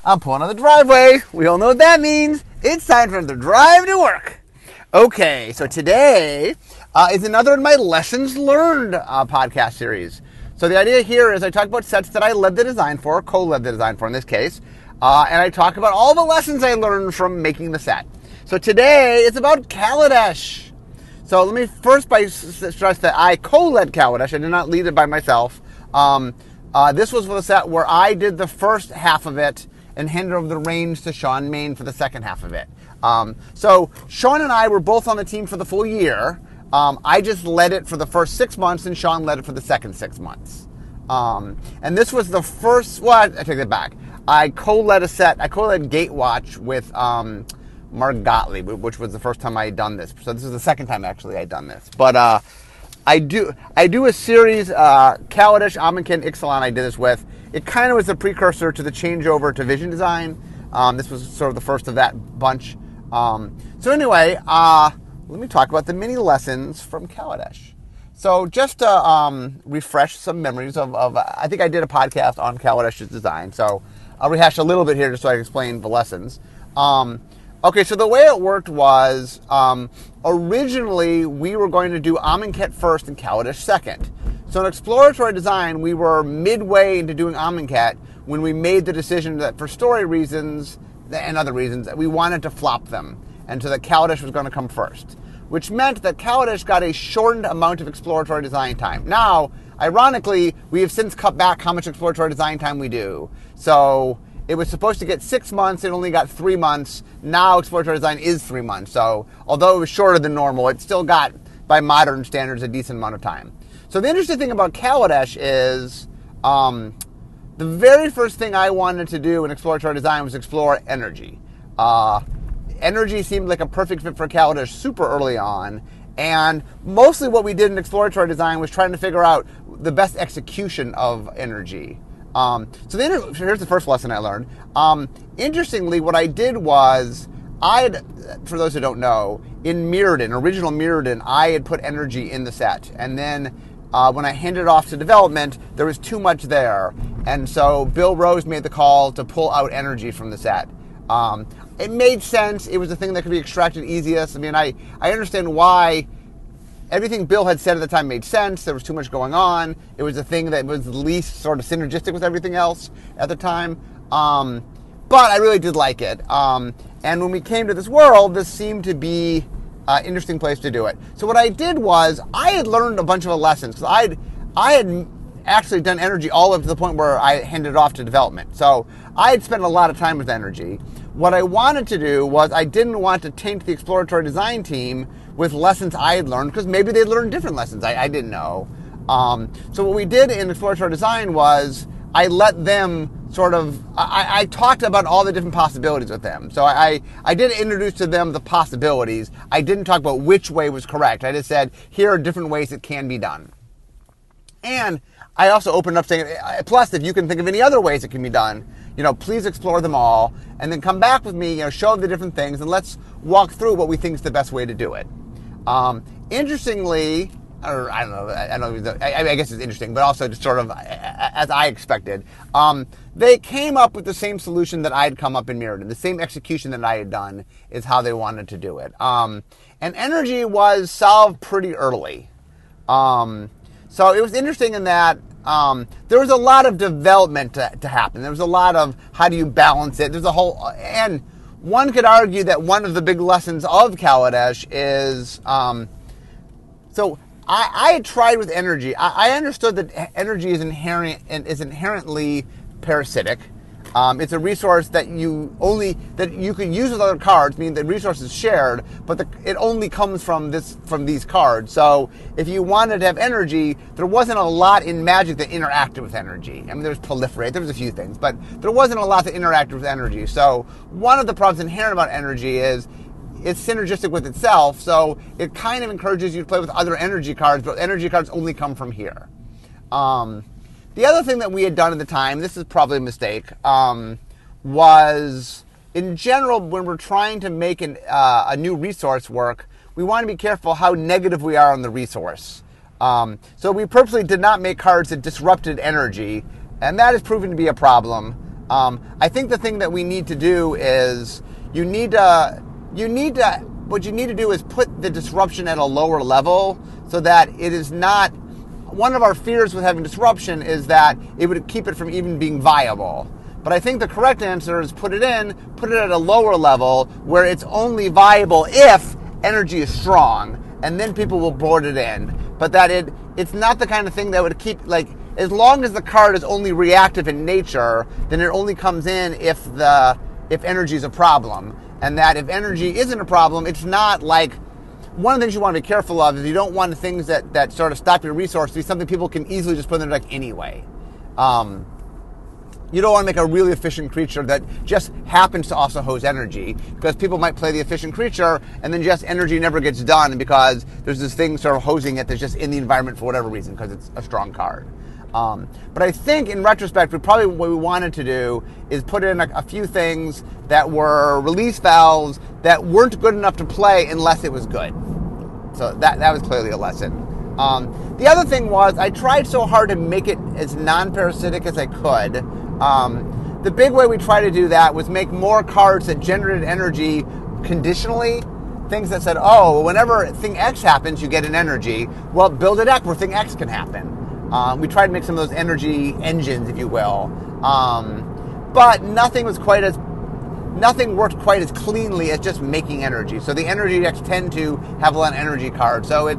I'm pulling on the driveway. We all know what that means. It's time for the drive to work. Okay, so today is another of my Lessons Learned podcast series. So the idea here is I talk about sets that I led the design for, co-led the design for in this case, and I talk about all the lessons I learned from making the set. So today it's about Kaladesh. So let me first stress that I co-led Kaladesh. I did not lead it by myself. This was for the set where I did the first half of it and handed over the reins to Sean Main for the second half of it. So Sean and I were both on the team for the full year. I just led it for the first 6 months, and Sean led it for the second 6 months. And this was the first, well, I take that back. I co-led a set, I co-led Gatewatch with Mark Gottlieb, which was the first time I had done this. So this is the second time actually I had done this. But I do a series, Kaladesh, Amonkhet, Ixalan I did this with. It kind of was the precursor to the changeover to Vision Design. This was sort of the first of that bunch. So anyway, let me talk about the mini lessons from Kaladesh. So just to refresh some memories of I think I did a podcast on Kaladesh's design. So I'll rehash a little bit here just so I can explain the lessons. Okay, so the way it worked was originally we were going to do Amonkhet first and Kaladesh second. So in exploratory design, we were midway into doing Amonkhet when we made the decision that for story reasons and other reasons, we wanted to flop them. And so that Kaladesh was going to come first, which meant that Kaladesh got a shortened amount of exploratory design time. Now, ironically, we have since cut back how much exploratory design time we do. So it was supposed to get 6 months, it only got 3 months. Now exploratory design is 3 months. So although it was shorter than normal, it still got, by modern standards, a decent amount of time. So the interesting thing about Kaladesh is the very first thing I wanted to do in exploratory design was explore energy. Energy seemed like a perfect fit for Kaladesh super early on. And mostly what we did in exploratory design was trying to figure out the best execution of energy. So here's the first lesson I learned. Interestingly, what I did was, for those who don't know, in Mirrodin, original Mirrodin, I had put energy in the set. And then when I handed it off to development, there was too much there. And so Bill Rose made the call to pull out energy from the set. It made sense. It was the thing that could be extracted easiest. I mean, I understand why. Everything Bill had said at the time made sense. There was too much going on. It was the thing that was the least sort of synergistic with everything else at the time. But I really did like it. And when we came to this world, this seemed to be an interesting place to do it. So what I did was, I had learned a bunch of lessons. Because I had actually done energy all up to the point where I handed it off to development. So I had spent a lot of time with energy. What I wanted to do was, I didn't want to taint the exploratory design team with lessons I had learned, because maybe they'd learned different lessons. I didn't know. So what we did in exploratory design was, I let them sort of, I talked about all the different possibilities with them. So I did introduce to them the possibilities. I didn't talk about which way was correct. I just said, here are different ways it can be done. And I also opened up saying, plus if you can think of any other ways it can be done, please explore them all, and then come back with me, show the different things, and let's walk through what we think is the best way to do it. Interestingly, or I don't know, I guess it's interesting, but also just sort of as I expected, they came up with the same solution that I had come up in Mirrodin. The same execution that I had done is how they wanted to do it. And energy was solved pretty early. So it was interesting in that there was a lot of development to happen. There was a lot of how do you balance it. There's a whole, and one could argue that one of the big lessons of Kaladesh is, so I had tried with energy. I understood that energy is inherently parasitic. It's a resource that you can use with other cards, meaning the resource is shared, but it only comes from these cards. So if you wanted to have energy, there wasn't a lot in Magic that interacted with energy. I mean, there was proliferate, there was a few things, but there wasn't a lot that interacted with energy. So one of the problems inherent about energy is it's synergistic with itself, so it kind of encourages you to play with other energy cards, but energy cards only come from here. The other thing that we had done at the time, this is probably a mistake, was in general, when we're trying to make a new resource work, we want to be careful how negative we are on the resource. So we purposely did not make cards that disrupted energy, and that has proven to be a problem. I think the thing that we need to do is what you need to do is put the disruption at a lower level so that it is not. One of our fears with having disruption is that it would keep it from even being viable. But I think the correct answer is put it at a lower level where it's only viable if energy is strong, and then people will board it in. But that it's not the kind of thing that would keep, like, as long as the card is only reactive in nature, then it only comes in if energy is a problem. And that if energy isn't a problem, it's not like, one of the things you want to be careful of is you don't want the things that sort of stop your resource to be something people can easily just put in their deck anyway. You don't want to make a really efficient creature that just happens to also hose energy, because people might play the efficient creature and then just energy never gets done because there's this thing sort of hosing it that's just in the environment for whatever reason because it's a strong card. But I think in retrospect, what we wanted to do is put in a few things that were release valves that weren't good enough to play unless it was good. So that was clearly a lesson. The other thing was I tried so hard to make it as non-parasitic as I could. The big way we tried to do that was make more cards that generated energy conditionally. Things that said, oh, whenever thing X happens, you get an energy. Well, build a deck where thing X can happen. We tried to make some of those energy engines, if you will. But nothing worked quite as cleanly as just making energy. So the energy decks tend to have a lot of energy cards. So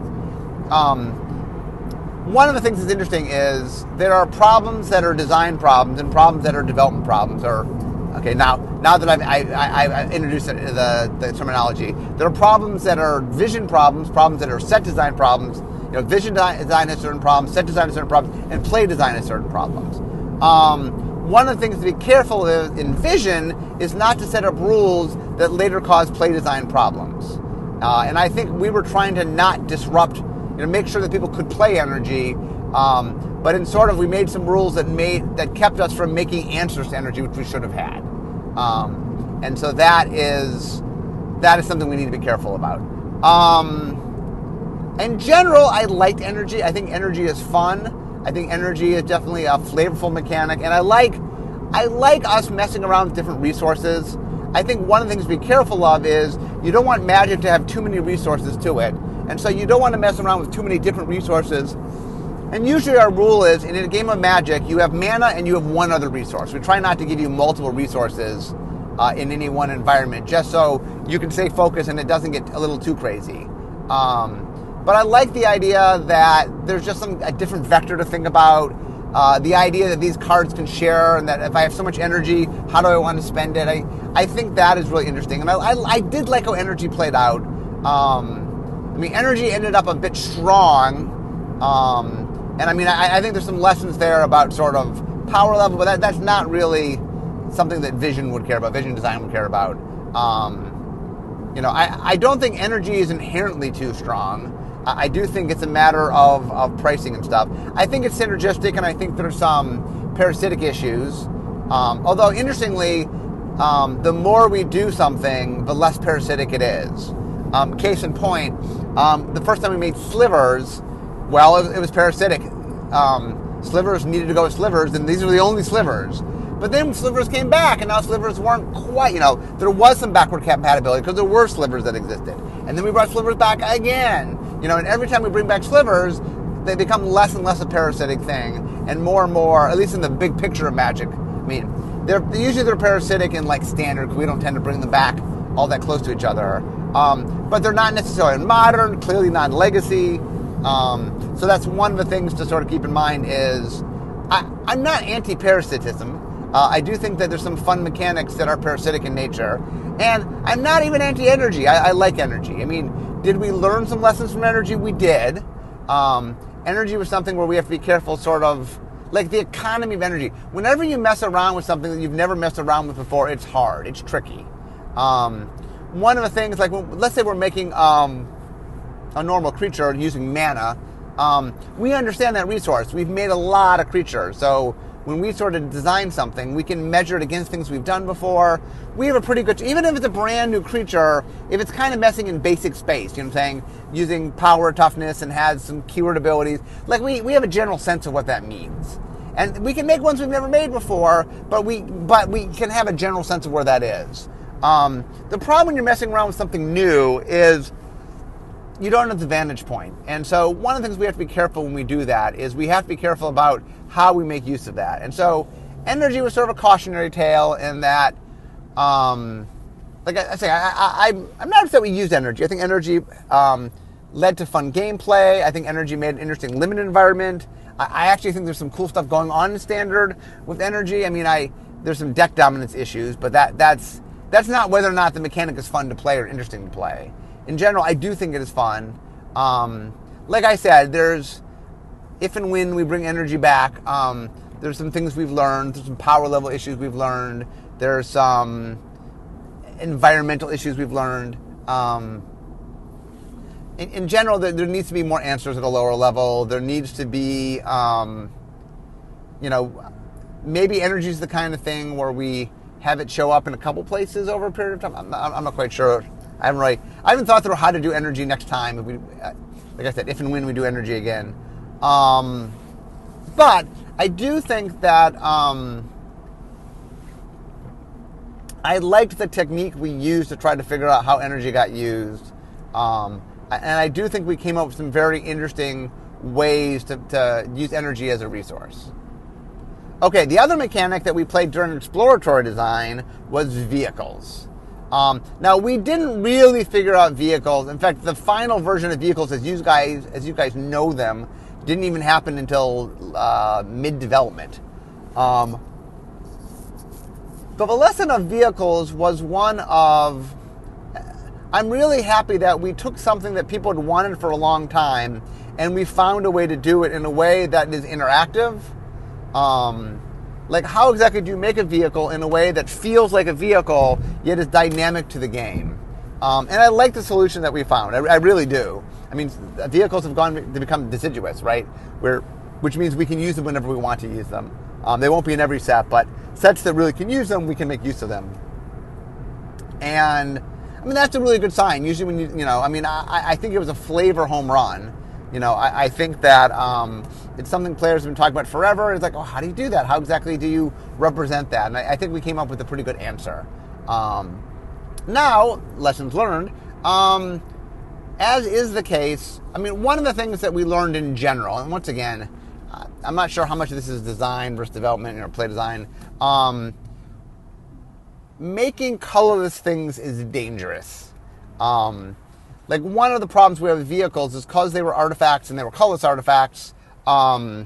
one of the things that's interesting is there are problems that are design problems and problems that are development problems. Now that I've introduced the terminology, there are problems that are vision problems, problems that are set design problems. Vision design has certain problems, set design has certain problems, and play design has certain problems. One of the things to be careful of in vision is not to set up rules that later cause play design problems. And I think we were trying to not disrupt, make sure that people could play energy, but we made some rules that kept us from making answers to energy, which we should have had. And so that is something we need to be careful about. In general, I liked energy. I think energy is fun. I think energy is definitely a flavorful mechanic, and I like us messing around with different resources. I think one of the things to be careful of is you don't want Magic to have too many resources to it, and so you don't want to mess around with too many different resources. And usually our rule is, in a game of Magic, you have mana and you have one other resource. We try not to give you multiple resources in any one environment, just so you can stay focused and it doesn't get a little too crazy. But I like the idea that there's just a different vector to think about. The idea that these cards can share, and that if I have so much energy, how do I want to spend it? I think that is really interesting. And I did like how energy played out. Energy ended up a bit strong. And I think there's some lessons there about sort of power level, but that's not really something that Vision would care about, Vision Design would care about. I don't think energy is inherently too strong. I do think it's a matter of pricing and stuff. I think it's synergistic, and I think there's some parasitic issues. Although, interestingly, the more we do something, the less parasitic it is. Case in point, the first time we made slivers, well, it was parasitic. Slivers needed to go with slivers, and these were the only slivers. But then slivers came back, and now slivers weren't quite, there was some backward compatibility because there were slivers that existed. And then we brought slivers back again. And every time we bring back slivers, they become less and less a parasitic thing, and more, at least in the big picture of Magic. They're parasitic in like standard, because we don't tend to bring them back all that close to each other. But they're not necessarily in modern, clearly not in legacy. So that's one of the things to sort of keep in mind is I'm not anti-parasitism. I do think that there's some fun mechanics that are parasitic in nature. And I'm not even anti-energy. I like energy. Did we learn some lessons from energy? We did. Energy was something where we have to be careful, sort of like the economy of energy. Whenever you mess around with something that you've never messed around with before, it's hard. It's tricky. One of the things, like let's say we're making a normal creature using mana, we understand that resource. We've made a lot of creatures. So when we sort of design something, we can measure it against things we've done before. We have a pretty good, even if it's a brand new creature, if it's kind of messing in basic space, using power, toughness, and has some keyword abilities, like we have a general sense of what that means. And we can make ones we've never made before, but we can have a general sense of where that is. The problem when you're messing around with something new is you don't have the vantage point. And so one of the things we have to be careful when we do that is we have to be careful about how we make use of that. And so energy was sort of a cautionary tale in that, like I say, I'm not upset we used energy. I think energy led to fun gameplay. I think energy made an interesting limited environment. I actually think there's some cool stuff going on in Standard with energy. I mean, there's some deck dominance issues, but that's not whether or not the mechanic is fun to play or interesting to play. In general, I do think it is fun. Like I said, if and when we bring energy back, there's some things we've learned. There's some power level issues we've learned. There's some environmental issues we've learned. In general, there needs to be more answers at a lower level. There needs to be, maybe energy is the kind of thing where we have it show up in a couple places over a period of time. I'm not quite sure. I haven't thought through how to do energy next time. Like I said, if and when we do energy again. But I do think that I liked the technique we used to try to figure out how energy got used. And I do think we came up with some very interesting ways to use energy as a resource. Okay, the other mechanic that we played during exploratory design was vehicles. Now, we didn't really figure out vehicles. In fact, the final version of vehicles, as you guys know them, didn't even happen until mid-development. But the lesson of vehicles was one of, I'm really happy that we took something that people had wanted for a long time and we found a way to do it in a way that is interactive. Like, how exactly do you make a vehicle in a way that feels like a vehicle, yet is dynamic to the game? And I like the solution that we found. I really do. I mean, vehicles have gone to become deciduous, right? Which means we can use them whenever we want to use them. They won't be in every set, but sets that really can use them, we can make use of them. And, I mean, that's a really good sign. Usually when I think it was a flavor home run. I think that it's something players have been talking about forever. It's like, oh, how do you do that? How exactly do you represent that? And I think we came up with a pretty good answer. Now, lessons learned, as is the case, I mean, one of the things that we learned in general, and once again, I'm not sure how much of this is design versus development or play design, making colorless things is dangerous. Like, one of the problems we have with vehicles is because they were artifacts and they were colorless artifacts, when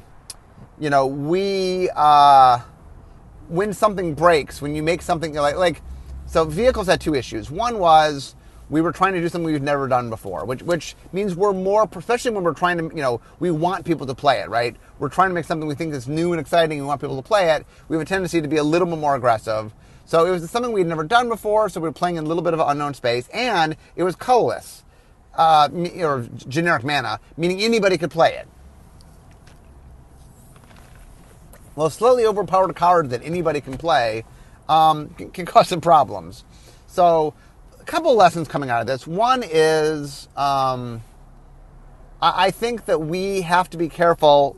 something breaks, when you make something so vehicles had two issues. One was we were trying to do something we've never done before, which means we're more, especially when we're trying to, we want people to play it, right? We're trying to make something we think is new and exciting and we want people to play it. We have a tendency to be a little bit more aggressive. So it was something we'd never done before, so we were playing in a little bit of an unknown space, and it was colorless, or generic mana, meaning anybody could play it. Well, slightly overpowered cards that anybody can play can cause some problems. So a couple of lessons coming out of this. One is I think that we have to be careful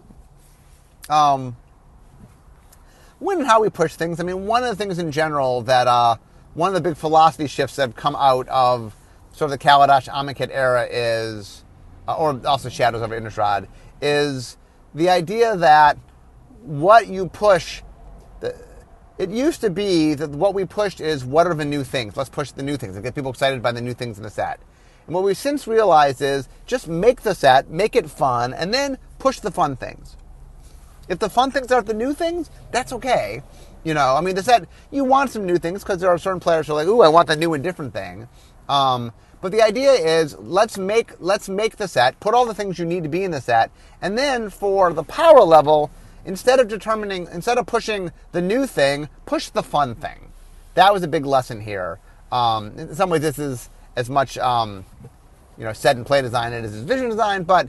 when and how we push things. I mean, one of the things in general that one of the big philosophy shifts that have come out of sort of the Kaladesh Amonkhet era is, or also Shadows over Innistrad, is the idea that what you push, it used to be that what we pushed is what are the new things. Let's push the new things and get people excited by the new things in the set. And what we've since realized is just make the set, make it fun, and then push the fun things. If the fun things aren't the new things, that's okay. The set, you want some new things because there are certain players who are like, ooh, I want the new and different thing. But the idea is let's make the set, put all the things you need to be in the set, and then for the power level, instead of pushing the new thing, push the fun thing. That was a big lesson here. In some ways, this is as much set and play design as it is vision design, but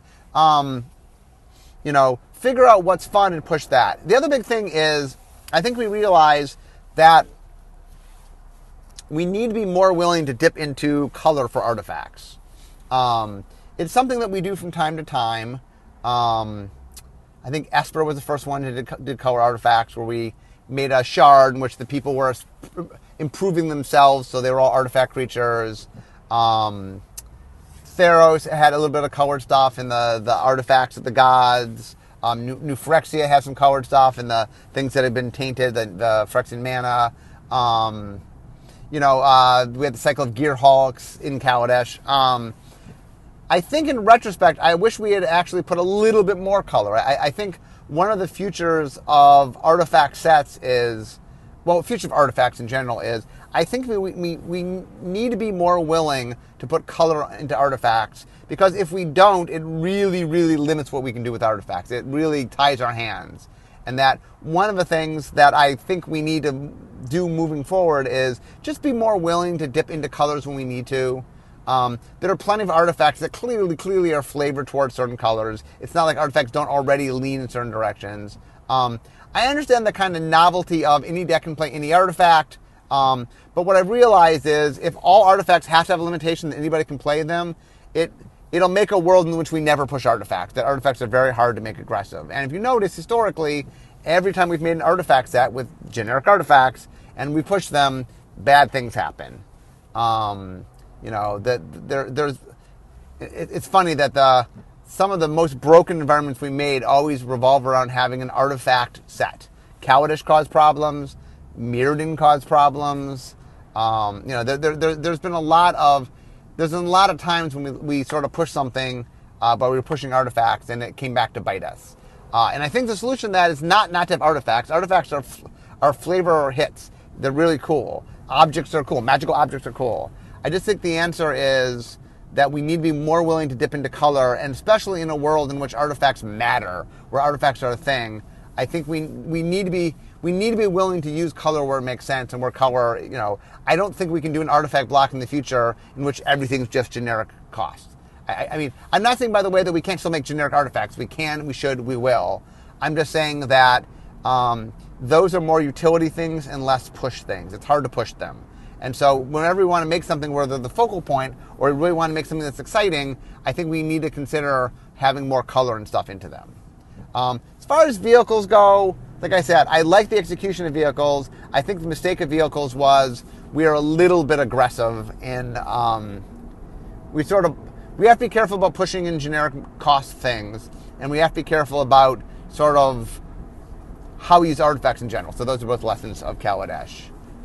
figure out what's fun and push that. The other big thing is I think we realize that we need to be more willing to dip into color for artifacts. It's something that we do from time to time. I I think Esper was the first one who did color artifacts, where we made a shard in which the people were improving themselves, so they were all artifact creatures. Theros had a little bit of colored stuff in the artifacts of the gods. New Phyrexia has some colored stuff in the things that had been tainted, the Phyrexian mana. We had the cycle of Gearhulks in Kaladesh. I think in retrospect, I wish we had actually put a little bit more color. I think one of the futures of artifact sets is, well, future of artifacts in general is, I think we need to be more willing to put color into artifacts, because if we don't, it really, really limits what we can do with artifacts. It really ties our hands. And that one of the things that I think we need to do moving forward is just be more willing to dip into colors when we need to. There are plenty of artifacts that clearly are flavored towards certain colors. It's not like artifacts don't already lean in certain directions. I understand the kind of novelty of any deck can play any artifact, but what I've realized is if all artifacts have to have a limitation that anybody can play them, it'll make a world in which we never push artifacts. That artifacts are very hard to make aggressive. And if you notice, historically, every time we've made an artifact set with generic artifacts and we push them, bad things happen. It's funny that some of the most broken environments we made always revolve around having an artifact set. Kaladesh caused problems. Mirrodin caused problems. There's been a lot of times when we sort of push something, but we were pushing artifacts, and it came back to bite us. And I think the solution to that is not to have artifacts. Artifacts are flavor hits. They're really cool. Objects are cool. Magical objects are cool. I just think the answer is that we need to be more willing to dip into color, and especially in a world in which artifacts matter, where artifacts are a thing. I think we need to be willing to use color where it makes sense, and where color, I don't think we can do an artifact block in the future in which everything's just generic cost. I mean, I'm not saying, by the way, that we can't still make generic artifacts. We can, we should, we will. I'm just saying that those are more utility things and less push things. It's hard to push them. And so whenever we want to make something where they're the focal point, or we really want to make something that's exciting, I think we need to consider having more color and stuff into them. As far as vehicles go, like I said, I like the execution of vehicles. I think the mistake of vehicles was we are a little bit aggressive in, we have to be careful about pushing in generic cost things, and we have to be careful about sort of how we use artifacts in general. So those are both lessons of Kaladesh.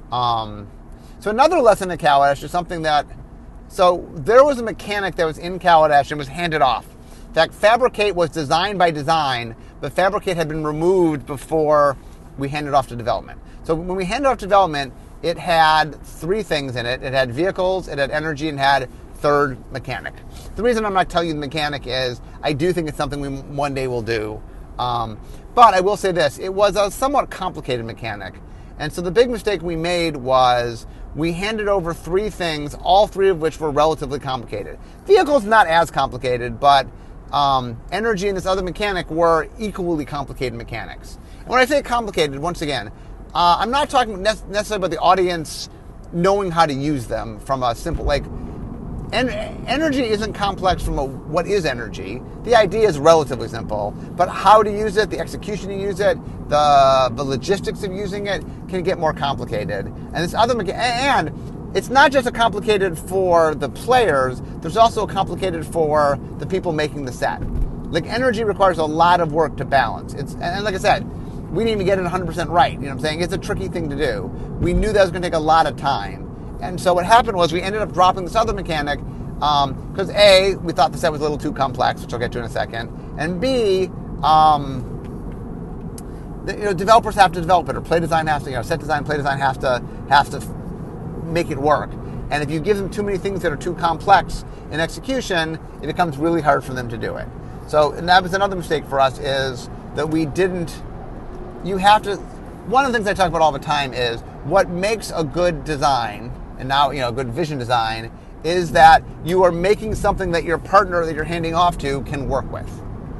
So another lesson of Kaladesh is something so there was a mechanic that was in Kaladesh and was handed off. In fact, Fabricate was designed by design, but Fabricate had been removed before we handed off to development. So when we handed off to development, it had three things in it. It had vehicles, it had energy, and had third mechanic. The reason I'm not telling you the mechanic is I do think it's something we one day will do. But I will say this, it was a somewhat complicated mechanic. And so the big mistake we made was we handed over three things, all three of which were relatively complicated. Vehicles not as complicated, but energy and this other mechanic were equally complicated mechanics. And when I say complicated, once again, I'm not talking necessarily about the audience knowing how to use them from a simple, energy isn't complex from what is energy. The idea is relatively simple, but how to use it, the execution to use it, the logistics of using it can get more complicated. And this other and it's not just a complicated for the players, there's also a complicated for the people making the set. Like, energy requires a lot of work to balance. And like I said, we didn't even get it 100% right. You know what I'm saying? It's a tricky thing to do. We knew that was going to take a lot of time. And so what happened was we ended up dropping this other mechanic because A, we thought the set was a little too complex, which I'll get to in a second, and B, developers have to develop it, or play design has to, set design, play design have to make it work. And if you give them too many things that are too complex in execution, it becomes really hard for them to do it. So, and that was another mistake for us, is that we didn't. One of the things I talk about all the time is what makes a good design, and now, good vision design, is that you are making something that your partner that you're handing off to can work with.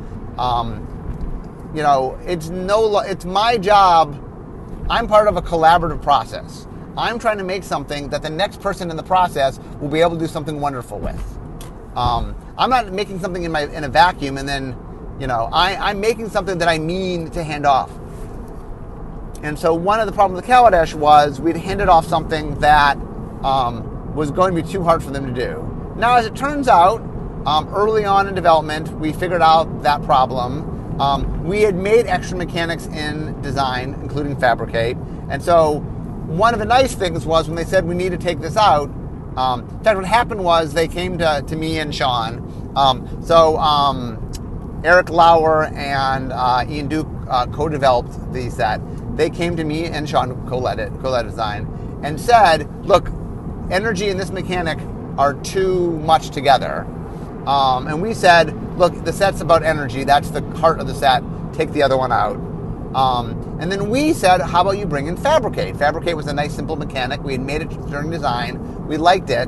It's my job. I'm part of a collaborative process. I'm trying to make something that the next person in the process will be able to do something wonderful with. I'm not making something in a vacuum and then, I'm making something that I mean to hand off. And so one of the problems with Kaladesh was we'd handed off something that was going to be too hard for them to do. Now, as it turns out, early on in development, we figured out that problem. We had made extra mechanics in design, including Fabricate. And so one of the nice things was when they said we need to take this out, in fact, what happened was they came to me and Sean. Eric Lauer and Ian Duke co-developed the set. They came to me and Sean, co-led design, and said, look, energy and this mechanic are too much together. And we said, look, the set's about energy. That's the heart of the set. Take the other one out. And then we said, how about you bring in Fabricate? Fabricate was a nice, simple mechanic. We had made it during design. We liked it.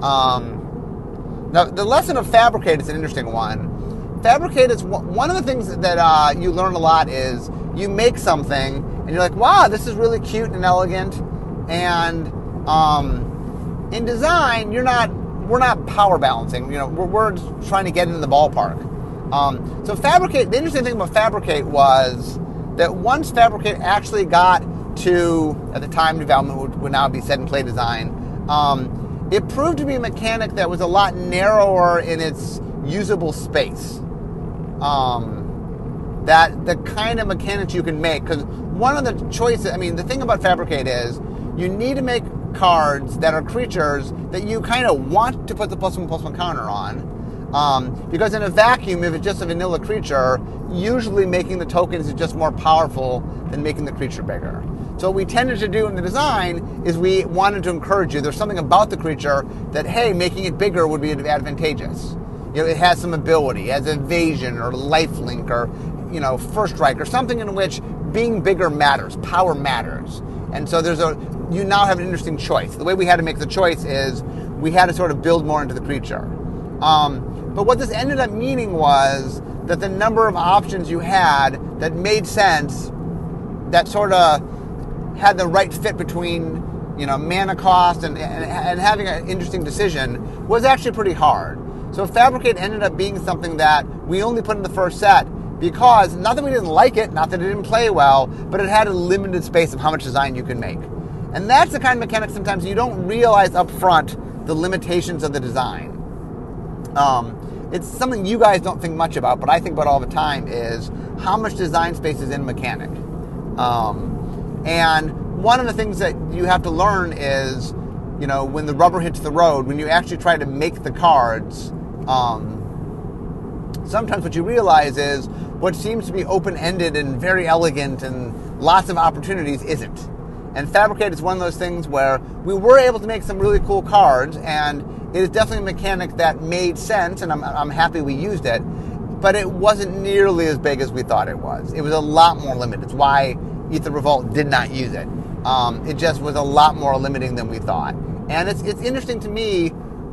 Now, the lesson of Fabricate is an interesting one. Fabricate is one of the things that you learn a lot is you make something and you're like, wow, this is really cute and elegant. And in design, we're not power balancing. We're trying to get into the ballpark. So Fabricate, the interesting thing about Fabricate was that once Fabricate actually got to, at the time development would now be set and play design, it proved to be a mechanic that was a lot narrower in its usable space. That the kind of mechanics you can make, because one of the choices, the thing about Fabricate is you need to make cards that are creatures that you kind of want to put the +1/+1 counter on. Because in a vacuum, if it's just a vanilla creature, usually making the tokens is just more powerful than making the creature bigger. So what we tended to do in the design is we wanted to encourage you. There's something about the creature that, hey, making it bigger would be advantageous. It has some ability, it has evasion or lifelink or, first strike or something in which being bigger matters, power matters. And so you now have an interesting choice. The way we had to make the choice is we had to sort of build more into the creature. But what this ended up meaning was that the number of options you had that made sense, that sort of had the right fit between, mana cost and having an interesting decision was actually pretty hard. So Fabricate ended up being something that we only put in the first set because, not that we didn't like it, not that it didn't play well, but it had a limited space of how much design you can make. And that's the kind of mechanic sometimes you don't realize up front the limitations of the design. It's something you guys don't think much about, but I think about all the time is how much design space is in a mechanic. And one of the things that you have to learn is, when the rubber hits the road, when you actually try to make the cards, sometimes what you realize is what seems to be open-ended and very elegant and lots of opportunities isn't. And Fabricate is one of those things where we were able to make some really cool cards, and it is definitely a mechanic that made sense, and I'm happy we used it, but it wasn't nearly as big as we thought it was. It was a lot more limited. It's why Aether Revolt did not use it. It just was a lot more limiting than we thought. And it's interesting to me,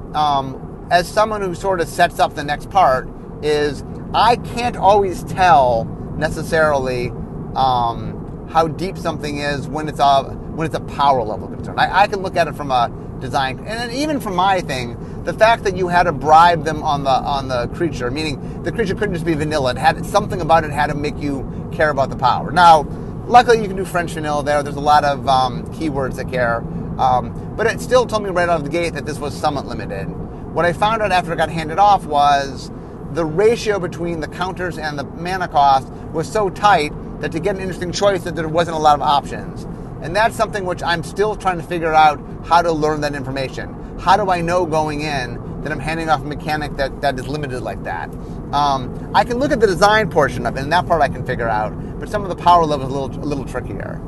as someone who sort of sets up the next part, is I can't always tell necessarily how deep something is when it's a power level concern. I can look at it from a design, and even from my thing, the fact that you had to bribe them on the creature, meaning the creature couldn't just be vanilla. It had something about it had to make you care about the power. Now, luckily you can do French vanilla there. There's a lot of keywords that care, but it still told me right out of the gate that this was somewhat limited. What I found out after it got handed off was the ratio between the counters and the mana cost was so tight that to get an interesting choice that there wasn't a lot of options. And that's something which I'm still trying to figure out how to learn that information. How do I know going in that I'm handing off a mechanic that is limited like that? I can look at the design portion of it, and that part I can figure out, but some of the power level is a little trickier.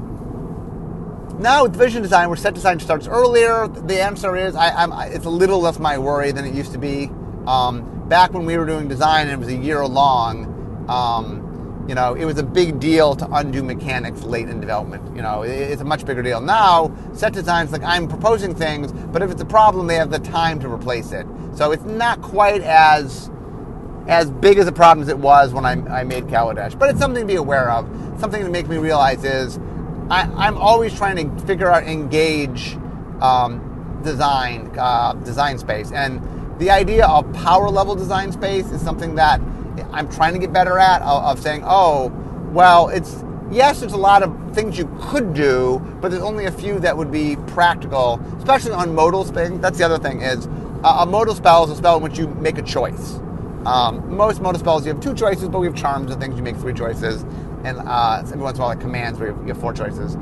Now with Vision Design, where set design starts earlier, the answer is it's a little less my worry than it used to be. Back when we were doing design and it was a year long, it was a big deal to undo mechanics late in development. It's a much bigger deal. Now, set design's like I'm proposing things, but if it's a problem, they have the time to replace it. So it's not quite as big as a problem as it was when I made Kaladesh. But it's something to be aware of. Something to make me realize is I'm always trying to figure out, engage design space. And the idea of power level design space is something that I'm trying to get better at of saying, oh, well, yes, there's a lot of things you could do, but there's only a few that would be practical, especially on modal spells. That's the other thing is a modal spell is a spell in which you make a choice. Most modal spells, you have 2 choices, but we have charms and things, you make 3 choices. And every once in a while, like commands, where you have 4 choices.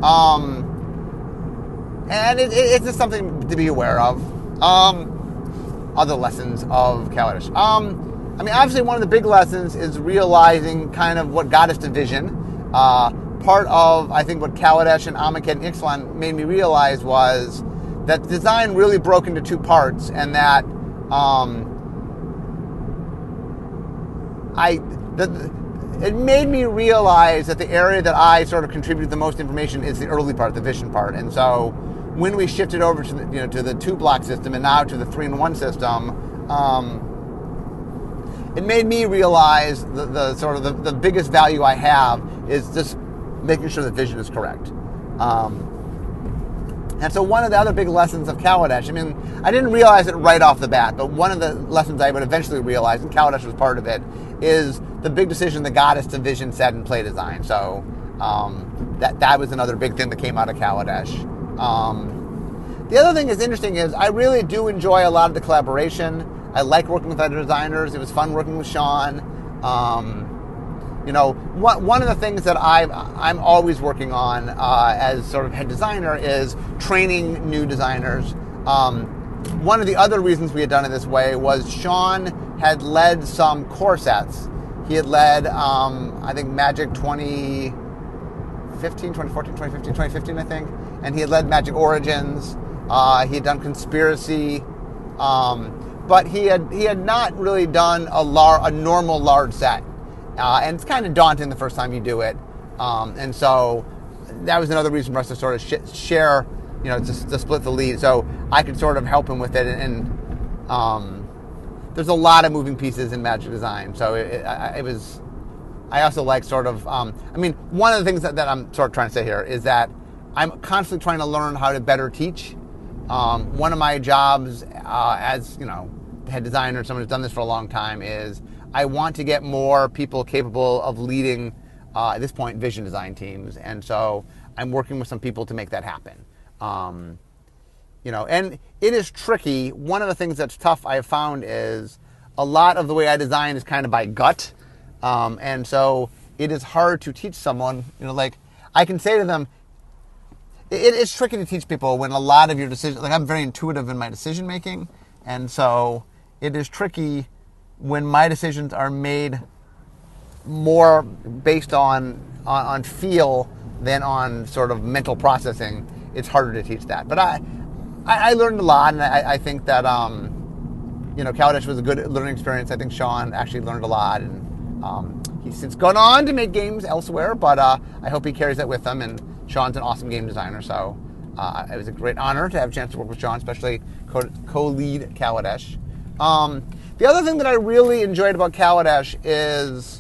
And it's just something to be aware of. Other lessons of Kaladesh. Obviously one of the big lessons is realizing kind of what got us to Vision. Part of, I think, what Kaladesh and Amonkhet and Ixalan made me realize was that design really broke into 2 parts, and that it made me realize that the area that I sort of contributed the most information is the early part, the Vision part. And so when we shifted over to the 2-block system and now to the 3-in-1 system, it made me realize the sort of the biggest value I have is just making sure that Vision is correct. And so one of the other big lessons of Kaladesh, I didn't realize it right off the bat, but one of the lessons I would eventually realize, and Kaladesh was part of it, is the big decision that got us to Vision, set, and play design. So that was another big thing that came out of Kaladesh. The other thing that's interesting is I really do enjoy a lot of the collaboration. I like working with other designers. It was fun working with Sean. One of the things that I'm always working on as sort of head designer is training new designers. One of the other reasons we had done it this way was Sean had led some core sets. He had led, I think, Magic 2015, 2014, 2015, 2015, I think. And he had led Magic Origins. He had done Conspiracy. But he had not really done a normal large set. And it's kind of daunting the first time you do it. And so that was another reason for us to sort of share, to split the lead. So I could sort of help him with it. And there's a lot of moving pieces in Magic Design. So I also like sort of, one of the things that I'm sort of trying to say here is that I'm constantly trying to learn how to better teach. One of my jobs as, head designer, someone who's done this for a long time, is I want to get more people capable of leading, at this point, Vision design teams. And so I'm working with some people to make that happen. And it is tricky. One of the things that's tough I have found is a lot of the way I design is kind of by gut. And so it is hard to teach someone, I can say to them, it's tricky to teach people when a lot of your decisions, I'm very intuitive in my decision making. And so it is tricky when my decisions are made more based on feel than on sort of mental processing. It's harder to teach that. But I learned a lot, and I think that Kaladesh was a good learning experience. I think Sean actually learned a lot, and he's since gone on to make games elsewhere. But I hope he carries that with him. And Sean's an awesome game designer, so it was a great honor to have a chance to work with Sean, especially co-lead Kaladesh. The other thing that I really enjoyed about Kaladesh is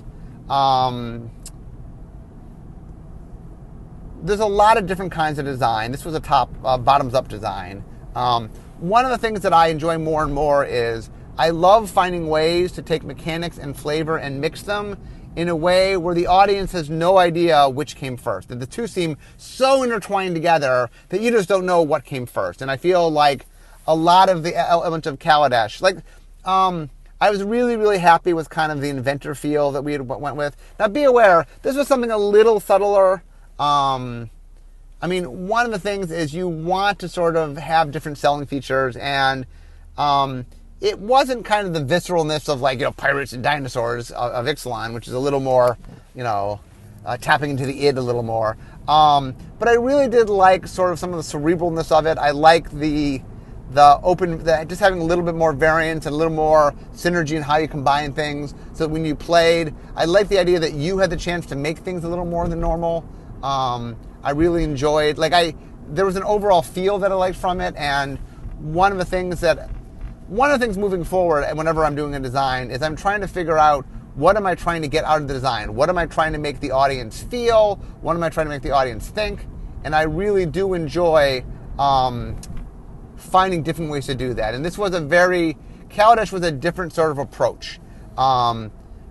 there's a lot of different kinds of design. This was a bottoms-up design. One of the things that I enjoy more and more is I love finding ways to take mechanics and flavor and mix them in a way where the audience has no idea which came first. And the two seem so intertwined together that you just don't know what came first. And I feel like a lot of the elements of Kaladesh, I was really, really happy with kind of the inventor feel that we went with. Now, be aware, this was something a little subtler. One of the things is you want to sort of have different selling features, and it wasn't kind of the visceralness of pirates and dinosaurs of Ixalan, which is a little more, tapping into the id a little more. But I really did like sort of some of the cerebralness of it. I like the just having a little bit more variance and a little more synergy in how you combine things. So when you played, I liked the idea that you had the chance to make things a little more than normal. I really enjoyed, there was an overall feel that I liked from it, and one of the things moving forward, and whenever I'm doing a design, is I'm trying to figure out what am I trying to get out of the design? What am I trying to make the audience feel? What am I trying to make the audience think? And I really do enjoy finding different ways to do that. And this was Kaladesh was a different sort of approach.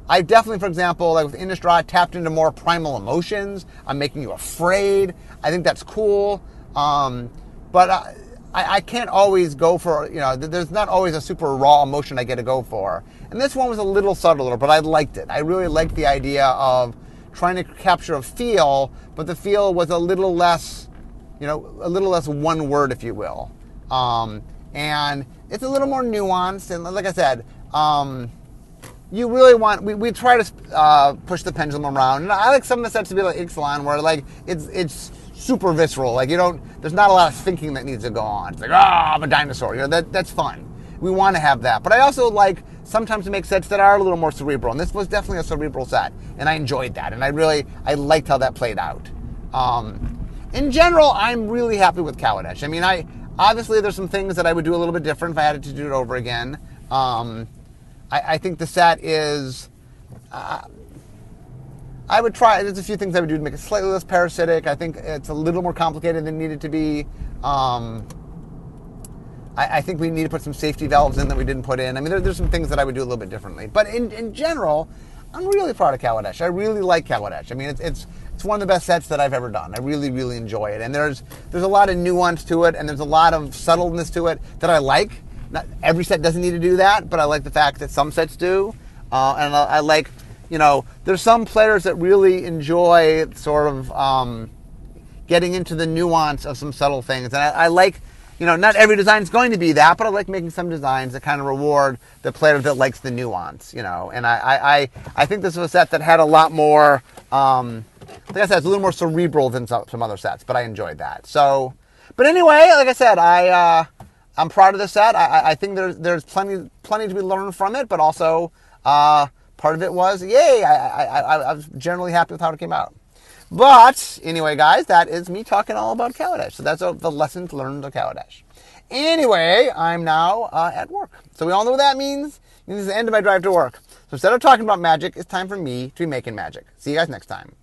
I definitely, for example, like with Innistrad, tapped into more primal emotions. I'm making you afraid. I think that's cool. But I can't always go for, there's not always a super raw emotion I get to go for. And this one was a little subtler, but I liked it. I really liked the idea of trying to capture a feel, but the feel was a little less, a little less one word, if you will. And it's a little more nuanced. And like I said, you really want, we try to push the pendulum around. And I like some of the sets to be like Ixalan, where like it's super visceral. Like there's not a lot of thinking that needs to go on. It's like, I'm a dinosaur. That's fun. We want to have that. But I also like sometimes to make sets that are a little more cerebral. And this was definitely a cerebral set. And I enjoyed that. And I liked how that played out. In general, I'm really happy with Kaladesh. I mean, obviously there's some things that I would do a little bit different if I had to do it over again. I think the set is... I would try, there's a few things I would do to make it slightly less parasitic. I think it's a little more complicated than it needed to be. I think we need to put some safety valves in that we didn't put in. I mean, there's some things that I would do a little bit differently. But in general, I'm really proud of Kaladesh. I really like Kaladesh. I mean, it's one of the best sets that I've ever done. I really, really enjoy it. And there's a lot of nuance to it, and there's a lot of subtleness to it that I like. Not every set doesn't need to do that, but I like the fact that some sets do. And I like... there's some players that really enjoy sort of getting into the nuance of some subtle things. And I like, not every design is going to be that, but I like making some designs that kind of reward the player that likes the nuance, And I think this was a set that had a lot more, like I said, it's a little more cerebral than some other sets, but I enjoyed that. So, but anyway, like I said, I'm proud of this set. I think there's plenty to be learned from it, but also... part of it was, yay, I was generally happy with how it came out. But, anyway, guys, that is me talking all about Kaladesh. So that's the lessons learned of Kaladesh. Anyway, I'm now at work. So we all know what that means. It means the end of my drive to work. So instead of talking about magic, it's time for me to be making magic. See you guys next time.